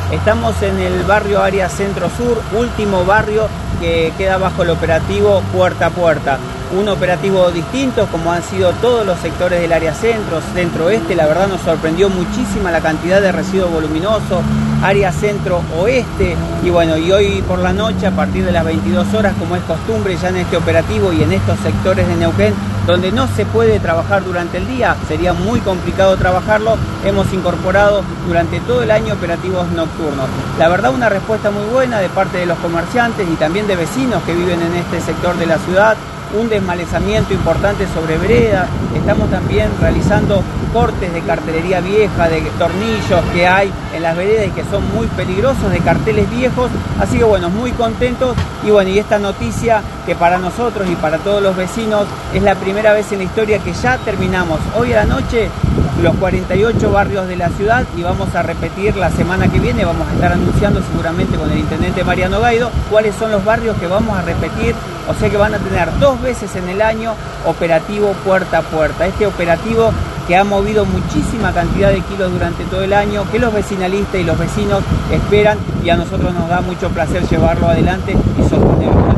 Estamos en el barrio Área Centro Sur, último barrio que queda bajo el operativo Puerta a Puerta. Un operativo distinto, como han sido todos los sectores del área centro, centro-oeste. La verdad nos sorprendió muchísima la cantidad de residuos voluminosos, área centro-oeste. Y bueno, y hoy por la noche, a partir de las 22 horas, como es costumbre ya en este operativo y en estos sectores de Neuquén, donde no se puede trabajar durante el día, sería muy complicado trabajarlo, hemos incorporado durante todo el año operativos nocturnos. La verdad, una respuesta muy buena de parte de los comerciantes y también de vecinos que viven en este sector de la ciudad. Un desmalezamiento importante sobre veredas. Estamos también realizando cortes de cartelería vieja, de tornillos que hay en las veredas y que son muy peligrosos, de carteles viejos. Así que bueno, muy contentos. Y bueno, y esta noticia que para nosotros y para todos los vecinos es la primera vez en la historia que ya terminamos hoy a la noche los 48 barrios de la ciudad, y vamos a repetir la semana que viene. Vamos a estar anunciando seguramente con el intendente Mariano Gaido cuáles son los barrios que vamos a repetir. O sea que van a tener 2 veces en el año operativo Puerta a Puerta. Este operativo que ha movido muchísima cantidad de kilos durante todo el año, que los vecinalistas y los vecinos esperan, y a nosotros nos da mucho placer llevarlo adelante y sostenerlo.